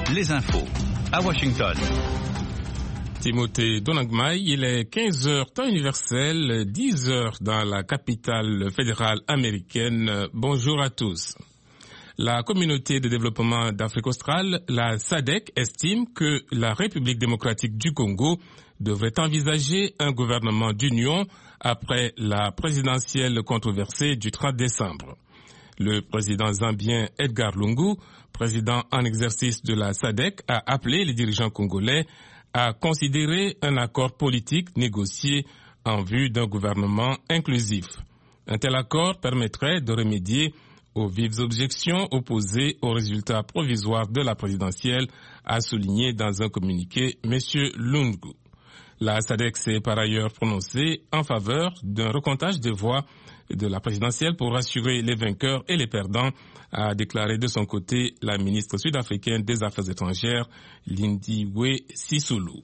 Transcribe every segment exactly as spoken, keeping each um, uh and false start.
les infos à Washington. Timothée Donagmaï, il est quinze heures temps universel, dix heures dans la capitale fédérale américaine. Bonjour à tous. La communauté de développement d'Afrique australe, la S A D C, estime que la République démocratique du Congo devrait envisager un gouvernement d'union après la présidentielle controversée du trente décembre. Le président zambien Edgar Lungu, président en exercice de la S A D C, a appelé les dirigeants congolais à considérer un accord politique négocié en vue d'un gouvernement inclusif. Un tel accord permettrait de remédier aux vives objections opposées aux résultats provisoires de la présidentielle, a souligné dans un communiqué M. Lungu. La S A D C s'est par ailleurs prononcée en faveur d'un recomptage des voix de la présidentielle pour rassurer les vainqueurs et les perdants, a déclaré de son côté la ministre sud-africaine des Affaires étrangères, Lindiwe Sisulu.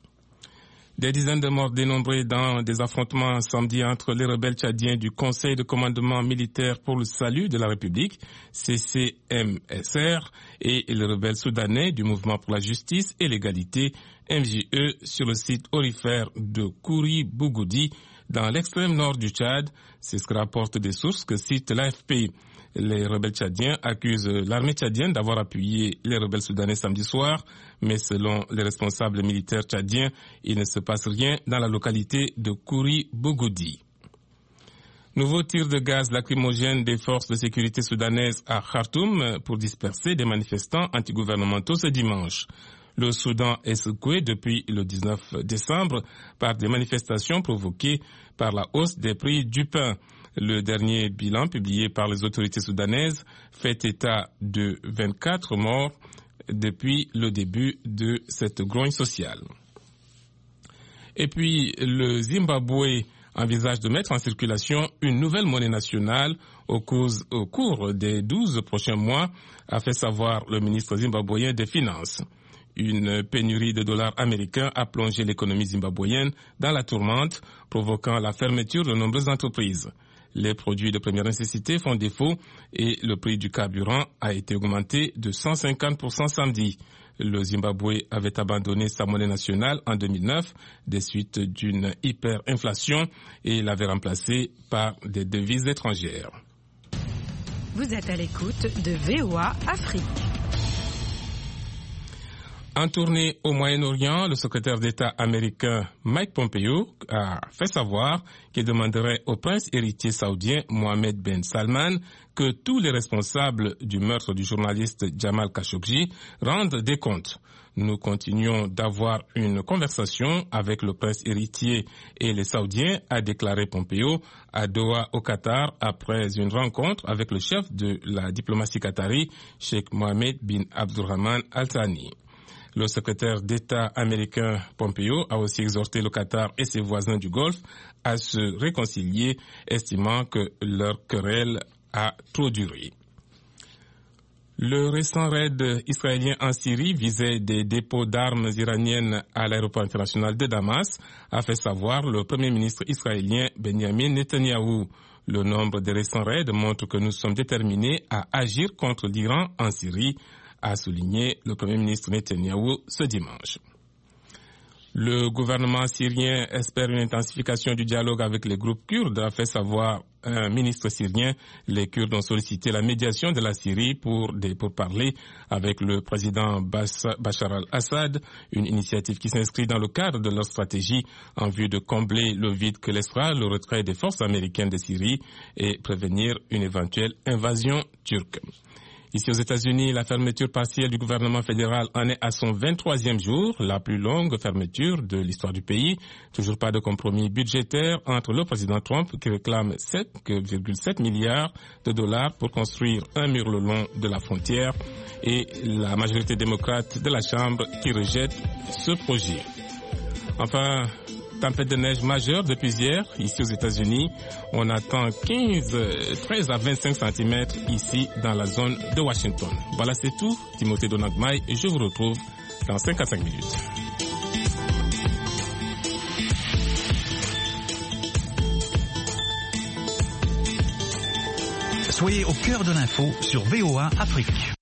Des dizaines de morts dénombrés dans des affrontements samedi entre les rebelles tchadiens du Conseil de commandement militaire pour le salut de la République, C C M S R, et les rebelles soudanais du Mouvement pour la justice et l'égalité, M J E, sur le site aurifère de Kouri Bougoudi, dans l'extrême nord du Tchad. C'est ce que rapportent des sources que cite l'A F P. Les rebelles tchadiens accusent l'armée tchadienne d'avoir appuyé les rebelles soudanais samedi soir, mais selon les responsables militaires tchadiens, il ne se passe rien dans la localité de Kouri Bougoudi. Nouveau tir de gaz lacrymogène des forces de sécurité soudanaises à Khartoum pour disperser des manifestants antigouvernementaux ce dimanche. Le Soudan est secoué depuis le dix-neuf décembre par des manifestations provoquées par la hausse des prix du pain. Le dernier bilan publié par les autorités soudanaises fait état de vingt-quatre morts depuis le début de cette grogne sociale. Et puis, le Zimbabwe envisage de mettre en circulation une nouvelle monnaie nationale au cours, au cours des douze prochains mois, a fait savoir le ministre zimbabwéen des Finances. Une pénurie de dollars américains a plongé l'économie zimbabwéenne dans la tourmente, provoquant la fermeture de nombreuses entreprises. Les produits de première nécessité font défaut et le prix du carburant a été augmenté de cent cinquante pour cent samedi. Le Zimbabwe avait abandonné sa monnaie nationale en deux mille neuf des suites d'une hyperinflation et l'avait remplacée par des devises étrangères. Vous êtes à l'écoute de V O A Afrique. En tournée au Moyen-Orient, le secrétaire d'État américain Mike Pompeo a fait savoir qu'il demanderait au prince héritier saoudien Mohammed Ben Salman que tous les responsables du meurtre du journaliste Jamal Khashoggi rendent des comptes. Nous continuons d'avoir une conversation avec le prince héritier et les Saoudiens, a déclaré Pompeo à Doha au Qatar après une rencontre avec le chef de la diplomatie qatari, Sheikh Mohammed bin Abdulrahman Al Thani. Le secrétaire d'État américain Pompeo a aussi exhorté le Qatar et ses voisins du Golfe à se réconcilier, estimant que leur querelle a trop duré. Le récent raid israélien en Syrie visait des dépôts d'armes iraniennes à l'aéroport international de Damas, a fait savoir le premier ministre israélien Benjamin Netanyahou. Le nombre de récents raids montre que nous sommes déterminés à agir contre l'Iran en Syrie, a souligné le Premier ministre Netanyahou ce dimanche. Le gouvernement syrien espère une intensification du dialogue avec les groupes kurdes, a fait savoir un ministre syrien. Les Kurdes ont sollicité la médiation de la Syrie pour des pourparlers avec le président Bachar al-Assad, une initiative qui s'inscrit dans le cadre de leur stratégie en vue de combler le vide que laissera le retrait des forces américaines de Syrie et prévenir une éventuelle invasion turque. Ici aux États-Unis, la fermeture partielle du gouvernement fédéral en est à son vingt-troisième jour, la plus longue fermeture de l'histoire du pays. Toujours pas de compromis budgétaire entre le président Trump qui réclame sept virgule sept milliards de dollars pour construire un mur le long de la frontière et la majorité démocrate de la Chambre qui rejette ce projet. Enfin, tempête de neige majeure depuis hier, ici aux États-Unis. On attend quinze, treize à vingt-cinq centimètres ici dans la zone de Washington. Voilà, c'est tout. Timothée Donagmaï et je vous retrouve dans cinq à cinq minutes. Soyez au cœur de l'info sur V O A Afrique.